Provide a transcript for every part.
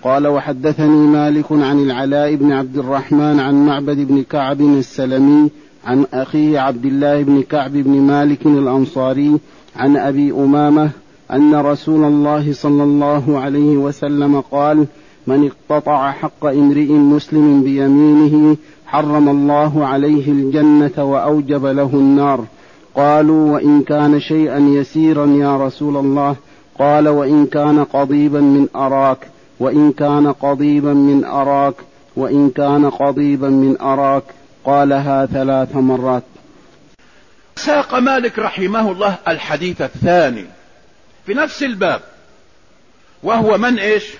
قال وحدثني مالك عن العلاء بن عبد الرحمن عن معبد بن كعب السلمي عن أخيه عبد الله بن كعب بن مالك الأنصاري عن أبي أمامة أن رسول الله صلى الله عليه وسلم قال: من اقتطع حق امرئ مسلم بيمينه حرم الله عليه الجنة وأوجب له النار. قالوا: وإن كان شيئا يسيرا يا رسول الله؟ قال: وإن كان قضيبا من أراك، وإن كان قضيبا من أراك، وإن كان قضيبا من أراك. قالها 3 مرات. ساق مالك رحمه الله الحديث الثاني في نفس الباب، وهو من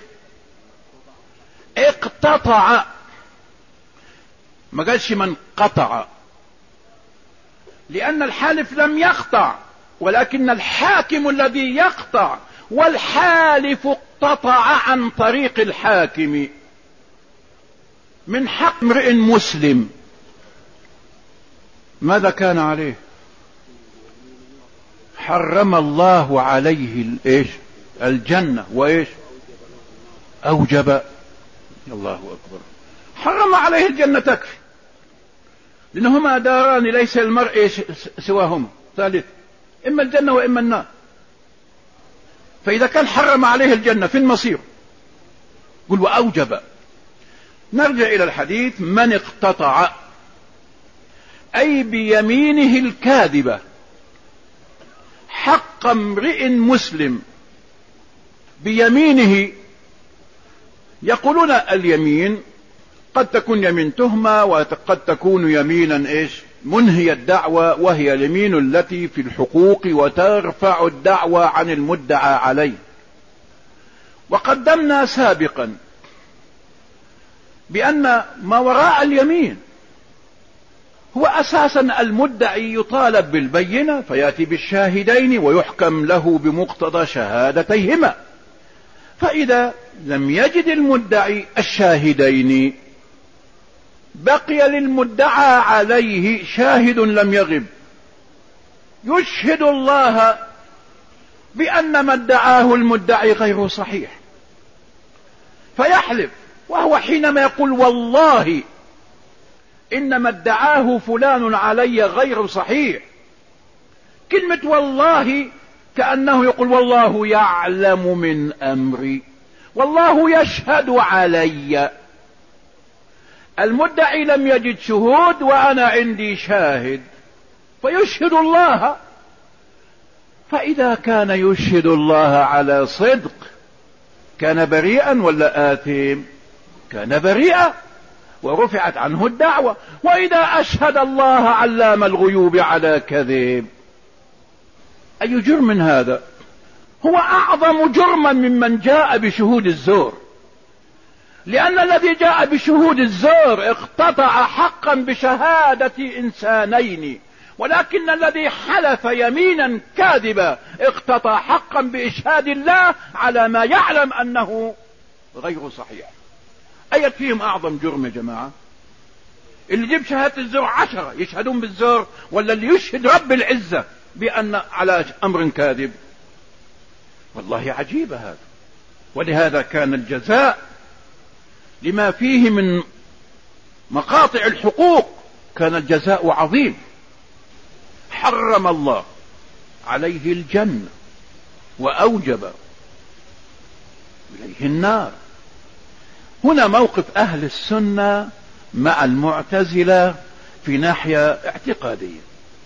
اقتطع، ما قالش من قطع، لأن الحالف لم يقطع، ولكن الحاكم الذي يقطع، والحالف اقتطع عن طريق الحاكم من حق امرئ مسلم. ماذا كان عليه؟ حرم الله عليه الجنة أوجب. الله أكبر. حرم عليه الجنة تكفي، لأنهما داران ليس المرء سواهما ثالث، إما الجنة وإما النار. فإذا كان حرم عليه الجنة في المصير، قل وأوجب. نرجع إلى الحديث. من اقتطع أي بيمينه الكاذبة حق امرئ مسلم بيمينه. يقولون اليمين قد تكون يمين تهمة، وقد تكون يمينا منهي الدعوة، وهي اليمين التي في الحقوق وترفع الدعوة عن المدعى عليه. وقدمنا سابقا بأن ما وراء اليمين هو أساسا المدعي يطالب بالبينة فيأتي بالشاهدين ويحكم له بمقتضى شهادتيهما. فإذا لم يجد المدعي الشاهدين بقي للمدعى عليه شاهد لم يغب يشهد الله بأن ما ادعاه المدعي غير صحيح، فيحلف، وهو حينما يقول والله إنما ادعاه فلان علي غير صحيح، كلمة والله كأنه يقول والله يعلم من أمري، والله يشهد علي. المدعي لم يجد شهود وأنا عندي شاهد فيشهد الله. فإذا كان يشهد الله على صدق كان بريئا ولا آثم؟ كان بريئا ورفعت عنه الدعوة. وإذا أشهد الله علام الغيوب على كذب، أي جرم هذا؟ هو أعظم جرما ممن جاء بشهود الزور، لأن الذي جاء بشهود الزور اقتطع حقا بشهادة إنسانين، ولكن الذي حلف يمينا كاذبا اقتطع حقا بإشهاد الله على ما يعلم أنه غير صحيح. أي فيهم أعظم جرم يا جماعة؟ اللي يجيب شهادة الزور 10 يشهدون بالزور، ولا اللي يشهد رب العزة بأن على أمر كاذب؟ والله عجيب هذا. ولهذا كان الجزاء لما فيه من مقاطع الحقوق كان الجزاء عظيم. حرم الله عليه الجنة وأوجب إليه النار. هنا موقف أهل السنة مع المعتزلة في ناحية اعتقادية.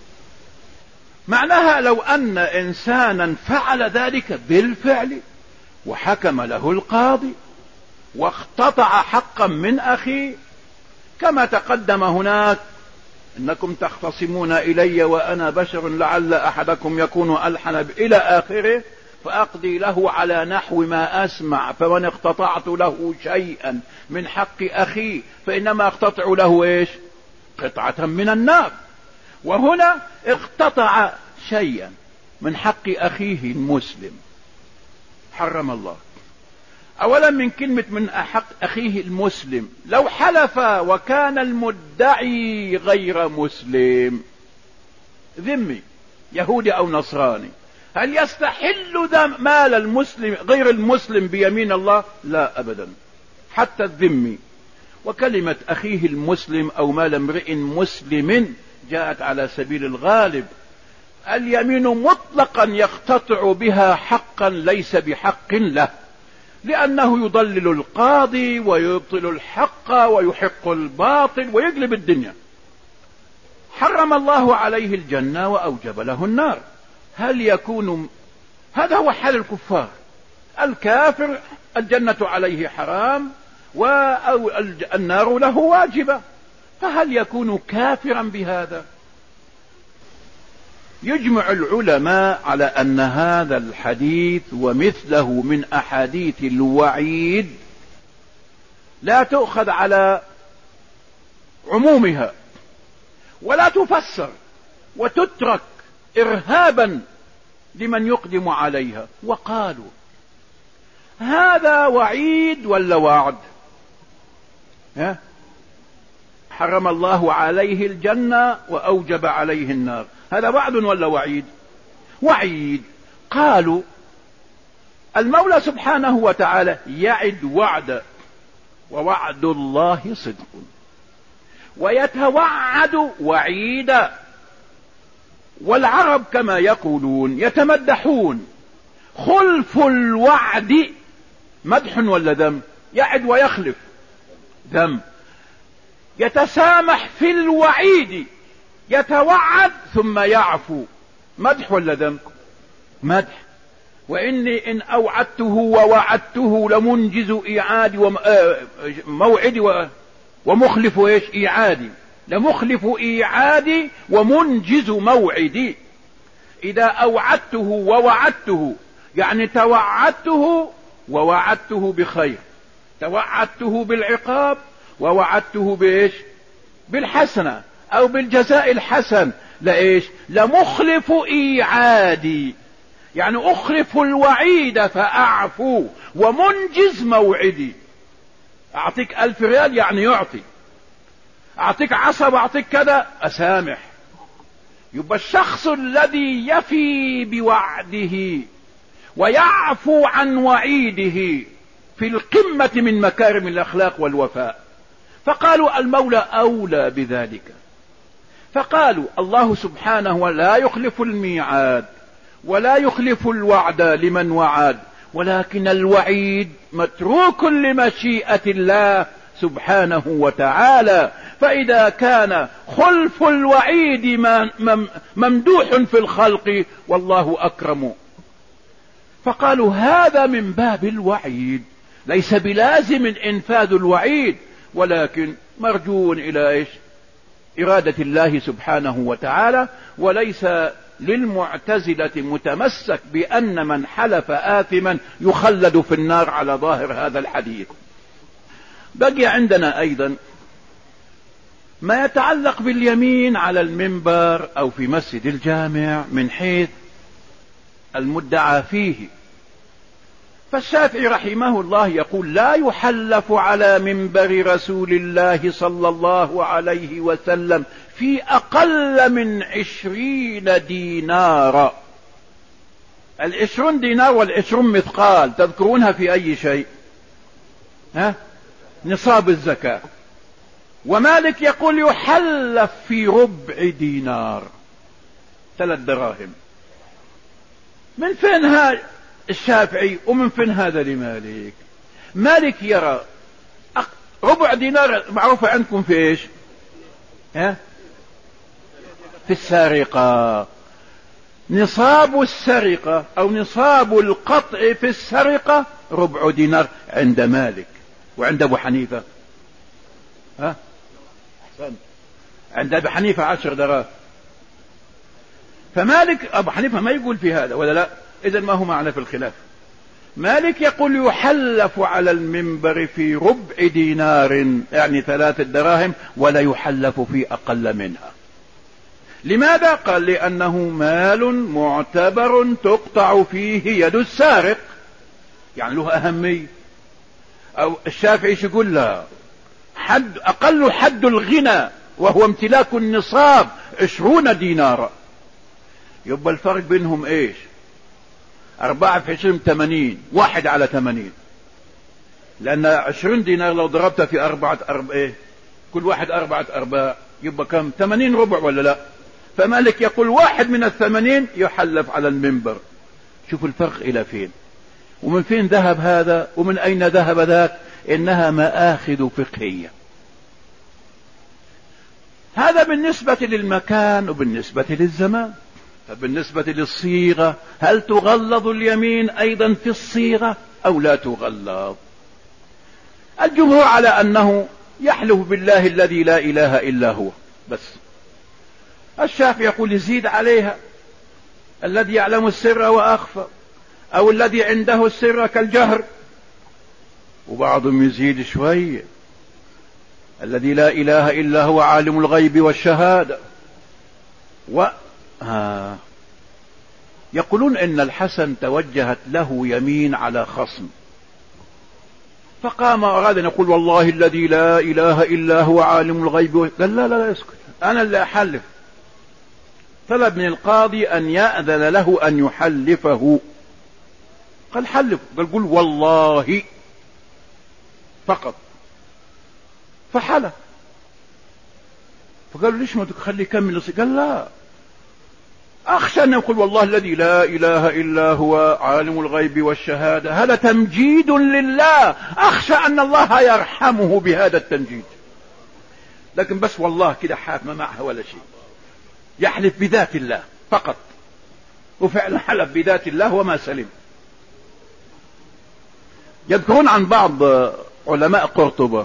معناها لو أن إنسانا فعل ذلك بالفعل وحكم له القاضي واقتطع حقا من أخيه، كما تقدم هناك إنكم تختصمون إلي وأنا بشر لعل أحدكم يكون ألحن إلى آخره، فأقضي له على نحو ما أسمع، فمن اقتطعت له شيئا من حق أخيه فإنما اقتطع له قطعة من النار. وهنا اقتطع شيئا من حق أخيه المسلم، حرم الله. أولا من كلمة من حق أخيه المسلم، لو حلف وكان المدعي غير مسلم ذمي يهودي أو نصراني، هل يستحل مال المسلم غير المسلم بيمين الله؟ لا أبدا. حتى الذمي. وكلمة أخيه المسلم أو مال امرئ مسلم جاءت على سبيل الغالب. اليمين مطلقا يقتطع بها حقا ليس بحق له، لأنه يضلل القاضي ويبطل الحق ويحق الباطل ويقلب الدنيا. حرم الله عليه الجنة وأوجب له النار. هل يكون هذا هو حال الكفار؟ الكافر الجنة عليه حرام والنار له واجبة، فهل يكون كافرا بهذا؟ يجمع العلماء على أن هذا الحديث ومثله من أحاديث الوعيد لا تؤخذ على عمومها ولا تفسر وتترك إرهابا لمن يقدم عليها. وقالوا هذا وعيد ولا وعد؟ حرم الله عليه الجنة وأوجب عليه النار، هذا وعد ولا وعيد؟ وعيد. قالوا المولى سبحانه وتعالى يعد وعدا، ووعد الله صدق، ويتوعد وعيدا. والعرب كما يقولون يتمدحون، خلف الوعد مدح ولا ذم؟ يعد ويخلف ذم. يتسامح في الوعيد، يتوعد ثم يعفو، مدح ولا ذم؟ مدح. وإني إن أوعدته ووعدته لمنجز إيعادي موعدي ومخلف إيش؟ إيعادي. لمخلف إيعادي ومنجز موعدي. إذا أوعدته ووعدته يعني توعدته ووعدته بخير، توعدته بالعقاب ووعدته بإيش؟ بالحسنة أو بالجزاء الحسن. لإيش؟ لمخلف إيعادي، يعني أخلف الوعيد فأعفو ومنجز موعدي. أعطيك 1000 ريال يعني يعطي، أعطيك عصب أعطيك كذا أسامح. يبقى الشخص الذي يفي بوعده ويعفو عن وعيده في القمة من مكارم الأخلاق والوفاء. فقالوا المولى أولى بذلك، فقالوا الله سبحانه ولا يخلف الميعاد ولا يخلف الوعد لمن وعد، ولكن الوعيد متروك لمشيئة الله سبحانه وتعالى. فإذا كان خلف الوعيد ممدوح في الخلق والله أكرم. فقالوا هذا من باب الوعيد، ليس بلازم إنفاذ الوعيد، ولكن مرجون إلى إيش؟ إرادة الله سبحانه وتعالى. وليس للمعتزلة متمسك بأن من حلف آثما يخلد في النار على ظاهر هذا الحديث. بقي عندنا أيضا ما يتعلق باليمين على المنبر أو في مسجد الجامع من حيث المدعى فيه. فالشافعي رحمه الله يقول لا يحلف على منبر رسول الله صلى الله عليه وسلم في أقل من 20 دينارا. 20 دينار وال20 مثقال تذكرونها في أي شيء؟ نصاب الزكاة. ومالك يقول يحلف في ربع دينار، 3 دراهم. من فين هذا الشافعي ومن فين هذا لمالك؟ مالك يرى ربع دينار معروفة عندكم في ايش؟ في السرقة. نصاب السرقة او نصاب القطع في السرقة ربع دينار عند مالك. وعند ابو حنيفة أحسن، عند ابو حنيفة 10 دراهم. فمالك ابو حنيفة ما يقول في هذا ولا لا؟ اذا ما هو معنا في الخلاف. مالك يقول يحلف على المنبر في ربع دينار يعني 3 دراهم، ولا يحلف في اقل منها. لماذا؟ قال لانه مال معتبر تقطع فيه يد السارق، يعني له اهمية. او الشافعي يقول لا، حد اقل حد الغنى وهو امتلاك النصاب 20 دينارا. يبقى الفرق بينهم ايش؟ 4 في 20 80، 1 على 80. لأن 20 دينار لو ضربتها في كل واحد 4 أرباع يبقى كم؟ 80 ربع ولا لا؟ فمالك يقول واحد من 80 يحلف على المنبر. شوف الفرق إلى فين، ومن فين ذهب هذا ومن أين ذهب ذاك. إنها مآخذ فقهية. هذا بالنسبة للمكان وبالنسبة للزمان. فبالنسبة للصيغة، هل تغلظ اليمين أيضا في الصيغة أو لا تغلظ؟ الجمهور على أنه يحلف بالله الذي لا إله إلا هو بس. الشافعي يقول يزيد عليها الذي يعلم السر وأخفى، أو الذي عنده السر كالجهر، وبعضهم يزيد شوية الذي لا إله إلا هو عالم الغيب والشهادة. يقولون إن الحسن توجهت له يمين على خصم، فقام أراد أن يقول والله الذي لا إله إلا هو عالم الغيب. قال لا اسكت، أنا اللي أحلف. طلب من القاضي أن يأذن له أن يحلفه. قال حلف. قال والله فقط. فحلف. فقالوا ليش ما تخلي يكمل؟ قال لا، أخشى أن يقول والله الذي لا إله إلا هو عالم الغيب والشهادة، هذا تمجيد لله، أخشى أن الله يرحمه بهذا التمجيد. لكن بس والله كده حاف ما معها ولا شيء، يحلف بذات الله فقط. وفعلا حلف بذات الله وما سلم. يذكرون عن بعض علماء قرطبة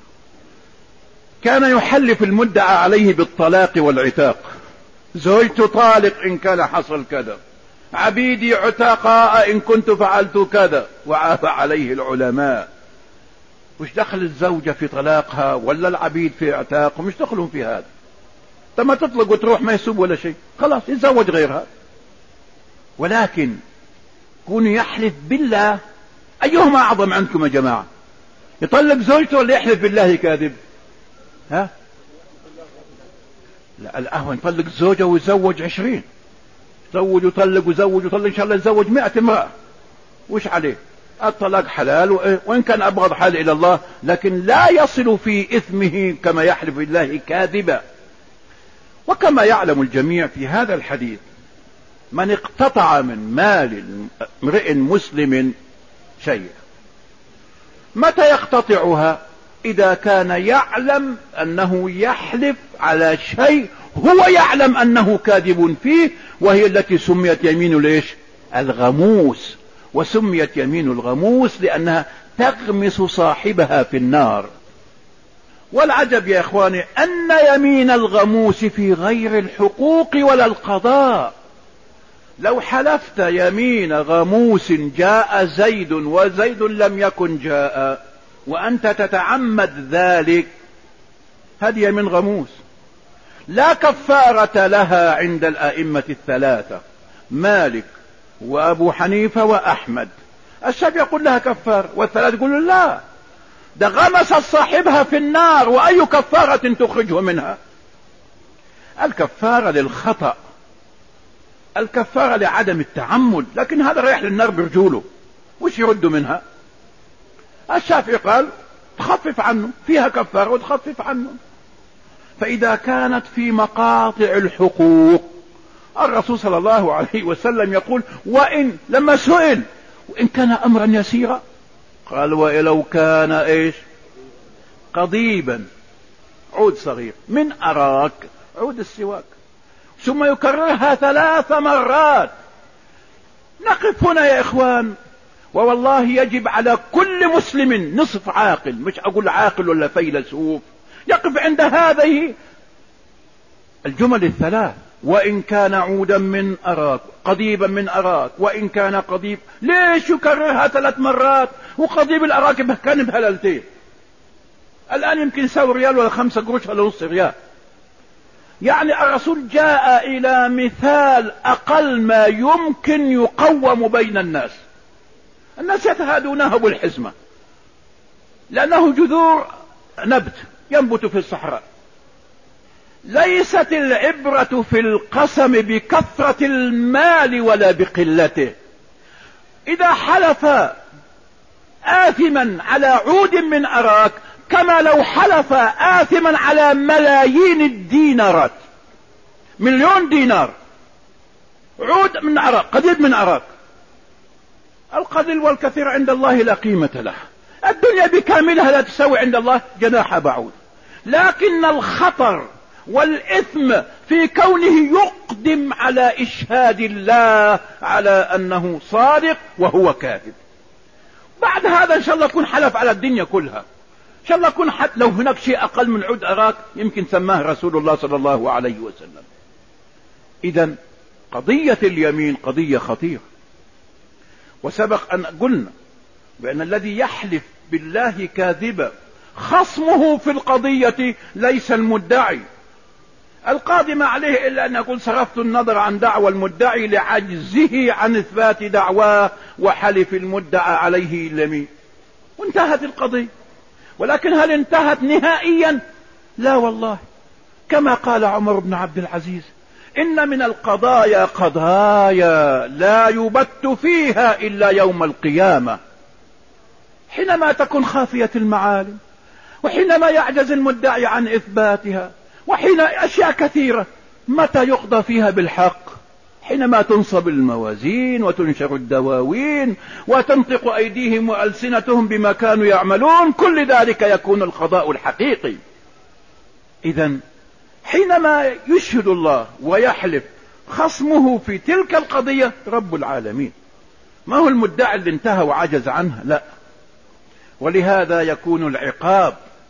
كان يحلف المدعى عليه بالطلاق والعتاق. زوجت طالق إن كان حصل كذا، عبيدي عتاقاء إن كنت فعلت كذا، وعاب عليه العلماء. وش دخل الزوجة في طلاقها ولا العبيد في عتاق؟ مش دخلهم في هذا. لما تطلق وتروح ما يسوب ولا شيء، خلاص يتزوج غيرها. ولكن كون يحلف بالله، أيهما أعظم عندكم يا جماعة؟ يطلق زوجته ولا يحلف بالله كاذب؟ ها؟ لا، الأهون يطلق زوجه ويزوج 20. يزوج ويطلق ويزوج ويطلق، إن شاء الله يتزوج 100 امرأة. وش عليه؟ الطلاق حلال، وإن كان أبغض حال إلى الله، لكن لا يصل في إثمه كما يحلف بالله كاذبا. وكما يعلم الجميع في هذا الحديث، من اقتطع من مال امرئ مسلم شيء، متى يقتطعها؟ إذا كان يعلم أنه يحلف على شيء هو يعلم أنه كاذب فيه، وهي التي سميت يمين ليش؟ الغموس. وسميت يمين الغموس لأنها تغمس صاحبها في النار. والعجب يا إخواني أن يمين الغموس في غير الحقوق ولا القضاء. لو حلفت يمين غموس جاء زيد وزيد لم يكن جاء، وأنت تتعمد ذلك، هذه يمين غموس لا كفارة لها عند الأئمة الثلاثة، مالك وأبو حنيفة وأحمد. الشافعي يقول لها كفار، والثلاثة يقولون لا، ده غمس صاحبها في النار، وأي كفارة تخرجه منها؟ الكفارة للخطأ، الكفارة لعدم التعمد، لكن هذا رايح للنار برجوله، وش يرد منها؟ الشافعي قال تخفف عنه، فيها كفارة وتخفف عنه. فإذا كانت في مقاطع الحقوق، الرسول صلى الله عليه وسلم يقول وإن، لما سئل وإن كان أمرا يسيرا، قال ولو كان إيش؟ قضيبا، عود صغير، من أراك، عود السواك، ثم يكررها 3 مرات. نقف هنا يا إخوان، ووالله يجب على كل مسلم نصف عاقل، مش أقول عاقل ولا فيلسوف، يقف عند هذه الجمل ال3. وإن كان عودا من أراك، قضيبا من أراك، وإن كان قضيب. ليش يكررها 3 مرات؟ وقضيب الأراك كان بهلالتين، الآن يمكن يساوي ريال ولا 5 قروش ولا نص ريال. يعني الرسول جاء إلى مثال أقل ما يمكن يقوم بين الناس. الناس يتهادونه بالحزمة، لأنه جذور نبت ينبت في الصحراء. ليست العبرة في القسم بكثرة المال ولا بقلته. إذا حلف آثما على عود من أراك كما لو حلف آثما على ملايين الدينارات، 1,000,000 دينار، عود من أراك، قديد من أراك. القليل والكثير عند الله لا قيمة له، الدنيا بكاملها لا تساوي عند الله جناح بعوض. لكن الخطر والإثم في كونه يقدم على إشهاد الله على أنه صادق وهو كاذب. بعد هذا إن شاء الله يكون حلف على الدنيا كلها، إن شاء الله يكون حتى لو هناك شيء أقل من عود أراك يمكن سماه رسول الله صلى الله عليه وسلم. إذن قضية اليمين قضية خطيرة، وسبق أن قلنا بأن الذي يحلف بالله كاذبا خصمه في القضية ليس المدعي. القاضي ما عليه إلا أن يقول صرفت النظر عن دعوى المدعي لعجزه عن إثبات دعواه وحلف المدعى عليه اليمين، وانتهت القضية. ولكن هل انتهت نهائيا؟ لا والله، كما قال عمر بن عبد العزيز: إن من القضايا قضايا لا يبت فيها إلا يوم القيامة. حينما تكون خافية المعالم، وحينما يعجز المدعي عن إثباتها، وحين أشياء كثيرة، متى يقضى فيها بالحق؟ حينما تنصب الموازين وتنشر الدواوين وتنطق أيديهم وألسنتهم بما كانوا يعملون، كل ذلك يكون القضاء الحقيقي. إذن حينما يشهد الله ويحلف خصمه في تلك القضية رب العالمين، ما هو المدعي اللي انتهى وعجز عنها، لا. ولهذا يكون العقاب.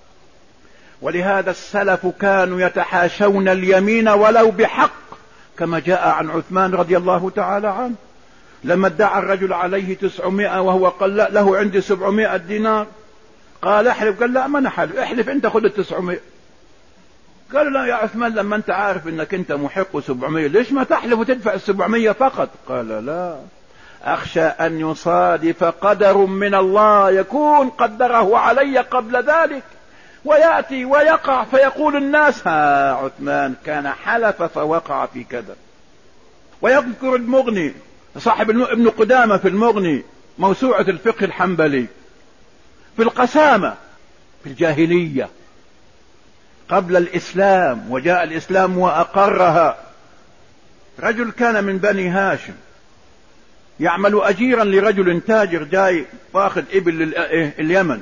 ولهذا السلف كانوا يتحاشون اليمين ولو بحق، كما جاء عن عثمان رضي الله تعالى عنه لما ادعى الرجل عليه 900 وهو قال لا، له عندي 700 دينار. قال احلف، قال لا ما نحلف، احلف انت خذ 900. قال لا يا عثمان، لما انت عارف انك انت محق 700 ليش ما تحلف وتدفع 700 فقط؟ قال لا، اخشى ان يصادف قدر من الله يكون قدره علي قبل ذلك، ويأتي ويقع فيقول الناس ها عثمان كان حلف فوقع في كذا. ويذكر المغني صاحب ابن قدامة في المغني موسوعة الفقه الحنبلي في القسامة في الجاهلية قبل الإسلام، وجاء الإسلام وأقرها. رجل كان من بني هاشم يعمل أجيرا لرجل تاجر جاي واخذ إبل اليمن،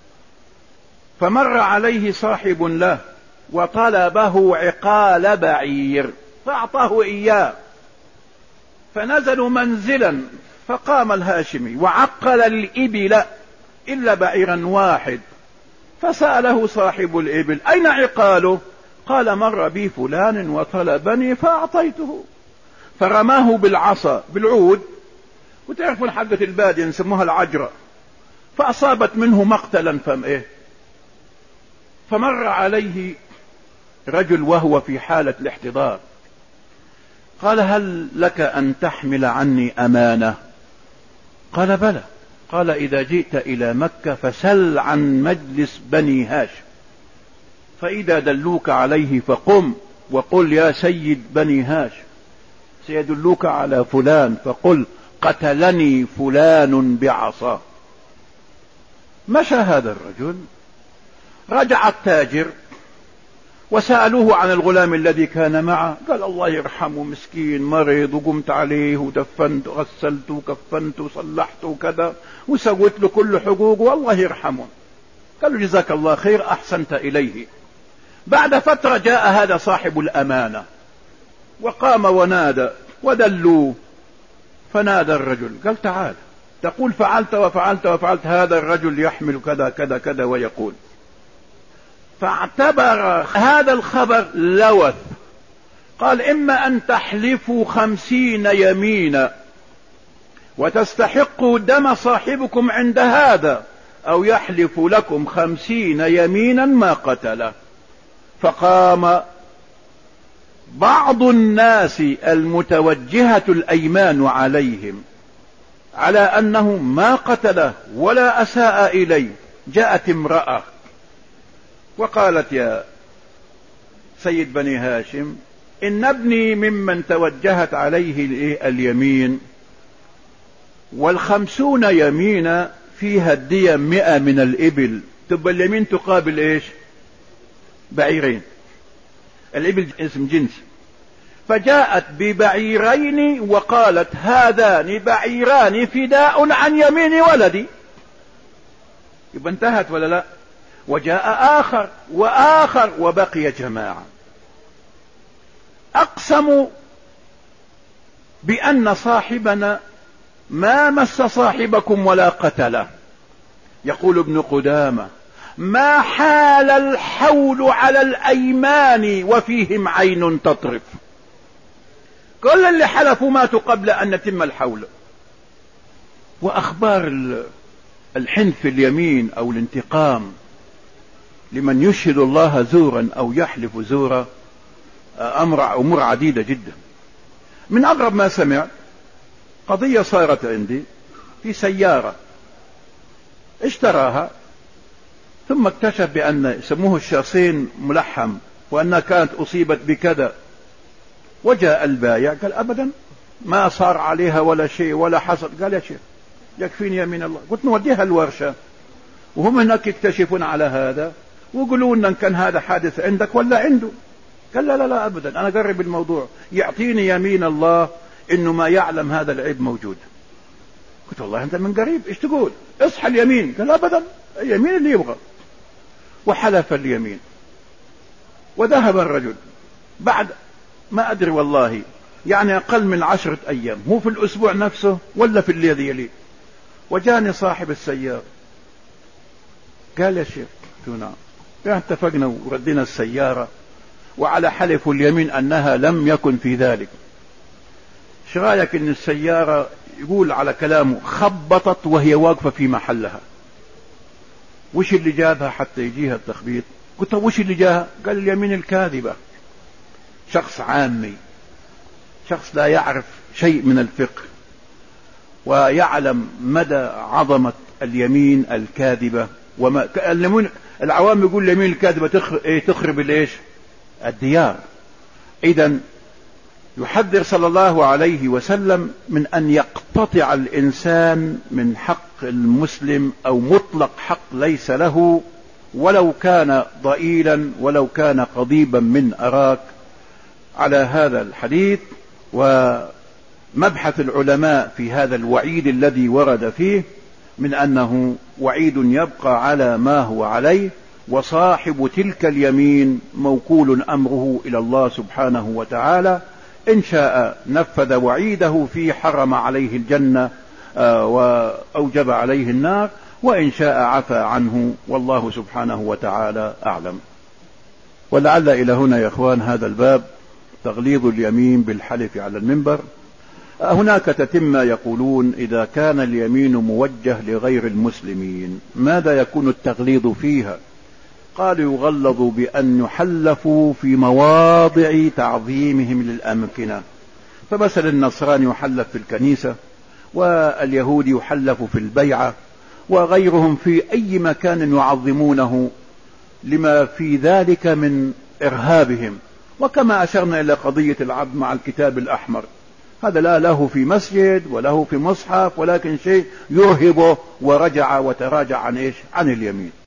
فمر عليه صاحب له وطلبه عقال بعير فأعطاه إياه، فنزلوا منزلا، فقام الهاشمي وعقل الإبل إلا بعيرا واحد، فسأله صاحب الإبل أين عقاله؟ قال مر بي فلان وطلبني فأعطيته، فرماه بالعصا بالعود، وتعرفون حقة البادية نسموها العجرة، فأصابت منه مقتلا فمر عليه رجل وهو في حالة الاحتضار، قال هل لك أن تحمل عني أمانة؟ قال بلى. قال إذا جئت إلى مكة فسل عن مجلس بني هاشم، فإذا دلوك عليه فقم وقل يا سيد بني هاشم، سيدلوك على فلان فقل قتلني فلان بعصاه. مشى هذا الرجل، رجع التاجر وسألوه عن الغلام الذي كان معه، قال الله يرحمه مسكين مريض، وقمت عليه ودفنت وغسلت وكفنت وصلحت وكذا وسويت له كل حقوقه والله يرحمه. قال له جزاك الله خير أحسنت إليه. بعد فترة جاء هذا صاحب الأمانة وقام ونادى ودلوه، فنادى الرجل قال تعال، تقول فعلت وفعلت وفعلت، هذا الرجل يحمل كذا كذا كذا ويقول. فاعتبر هذا الخبر لوث، قال إما أن تحلفوا 50 يمينا وتستحقوا دم صاحبكم عند هذا، أو يحلف لكم 50 يمينا ما قتله. فقام بعض الناس المتوجهة الأيمان عليهم على أنه ما قتله ولا أساء إليه. جاءت امرأة وقالت يا سيد بني هاشم إن ابني ممن توجهت عليه اليمين، 50 يمين فيها الدية 100 من الإبل، تبقى اليمين تقابل إيش؟ بعيرين. الإبل اسم جنس، فجاءت ببعيرين وقالت هذان بعيران فداء عن يمين ولدي، يبقى انتهت ولا لا؟ وجاء آخر وآخر وبقي جماعة، أقسموا بأن صاحبنا ما مس صاحبكم ولا قتله. يقول ابن قدامة ما حال الحول على الأيمان وفيهم عين تطرف. كل اللي حلفوا ماتوا قبل أن يتم الحول. وأخبار الحنث في اليمين أو الانتقام لمن يشهد الله زورا أو يحلف زورا أمور عديدة جدا. من أغرب ما سمعت قضية صارت عندي في سيارة اشتراها، ثم اكتشف بأن يسموه الشاصين ملحم وأنها كانت أصيبت بكذا. وجاء البايع قال أبدا ما صار عليها ولا شيء ولا حصل. قال يا شيخ يكفيني يمين الله. قلت نوديها الورشة وهم هناك يكتشفون على هذا ويقولوا لنا إن كان هذا حادث عندك ولا عنده. قال لا لا لا أبدا، أنا قرب الموضوع، يعطيني يمين الله إنه ما يعلم هذا العيب موجود. قلت والله أنت من قريب إيش تقول؟ اصحى اليمين. قال أبدا، اليمين اللي يبغى. وحلف اليمين وذهب الرجل بعد ما أدري والله يعني أقل من 10 أيام، مو في الأسبوع نفسه ولا في الذي يليه. وجاني صاحب السيارة قال يا شيخ نعم، اتفقنا وردينا السيارة وعلى حلف اليمين أنها لم يكن في ذلك. شو رأيك إن السيارة يقول على كلامه خبطت وهي واقفة في محلها؟ وش اللي جابها حتى يجيها التخبيط؟ قلت وش اللي جاها؟ قال اليمين الكاذبة. شخص عامي، شخص لا يعرف شيء من الفقه ويعلم مدى عظمة اليمين الكاذبة. وما العوام يقول اليمين الكاذبة تخرب الايش؟ الديار. إذن يحذر صلى الله عليه وسلم من أن يقتطع الإنسان من حق المسلم أو مطلق حق ليس له، ولو كان ضئيلا ولو كان قضيبا من أراك. على هذا الحديث ومبحث العلماء في هذا الوعيد الذي ورد فيه من أنه وعيد يبقى على ما هو عليه، وصاحب تلك اليمين موكول أمره إلى الله سبحانه وتعالى. إن شاء نفذ وعيده فيه حرم عليه الجنة وأوجب عليه النار، وإن شاء عفى عنه، والله سبحانه وتعالى أعلم. ولعل إلى هنا يا إخوان هذا الباب تغليظ اليمين بالحلف على المنبر. هناك تتمة يقولون إذا كان اليمين موجه لغير المسلمين ماذا يكون التغليظ فيها؟ قالوا يغلظ بأن يحلفوا في مواضع تعظيمهم للأمكنة. فمثلا النصراني يحلف في الكنيسة، واليهودي يحلف في البيعة، وغيرهم في أي مكان يعظمونه لما في ذلك من إرهابهم. وكما أشرنا إلى قضية العبد مع الكتاب الأحمر، هذا لا له في مسجد وله في مصحف، ولكن شيء يرهبه ورجع وتراجع عن إيش؟ عن اليمين.